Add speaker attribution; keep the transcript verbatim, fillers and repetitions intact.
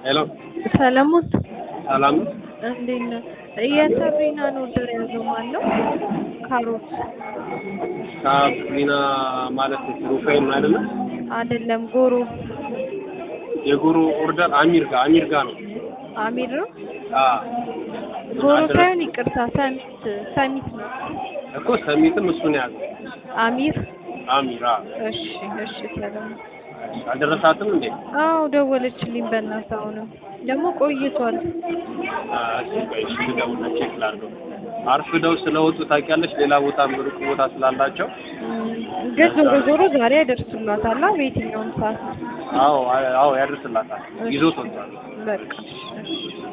Speaker 1: ሄሎ
Speaker 2: ሰለሞን
Speaker 1: ሰላም
Speaker 2: እንዴት ነህ? የሰብሪናን ኦርደር ያዘው ማን ነው? ካሮት
Speaker 1: ሳብሪና ማለት ሩፋኤል ነው አይደለ?
Speaker 2: አይደለም ጎሮ
Speaker 1: የጎሮ ኦርደር አሚር ጋር አሚር ጋር ነው።
Speaker 2: አሚር ነው?
Speaker 1: አዎ
Speaker 2: ጎሮ ሳይሆን ይቅርታ ሰሚት ሰሚት ነው
Speaker 1: እኮ ሰሚትም እሱ ነው ያዘው።
Speaker 2: አሚር
Speaker 1: አሚር አዎ።
Speaker 2: እሺ እሺ ሰለሞን
Speaker 1: አልደረሳትም እንዴ?
Speaker 2: አዎ ደወለችልኝ በእናትህ አሁንም ደግሞ ቆይቷል።
Speaker 1: እሺ እሺ ደውልና ቼክ ላድርገው። አርፍደው ስለወጡ ታውቂያለሽ፣ ሌላ ቦታ ሩቅ ቦታ ስላላቸው
Speaker 2: ግን ዞሮ ዞሮ ዛሬ ያደርሱላታል በየትኛውም ሰዓት።
Speaker 1: አዎ አዎ ያደርስላታል። ይዞት ወጥቷል።
Speaker 2: በቃ እሺ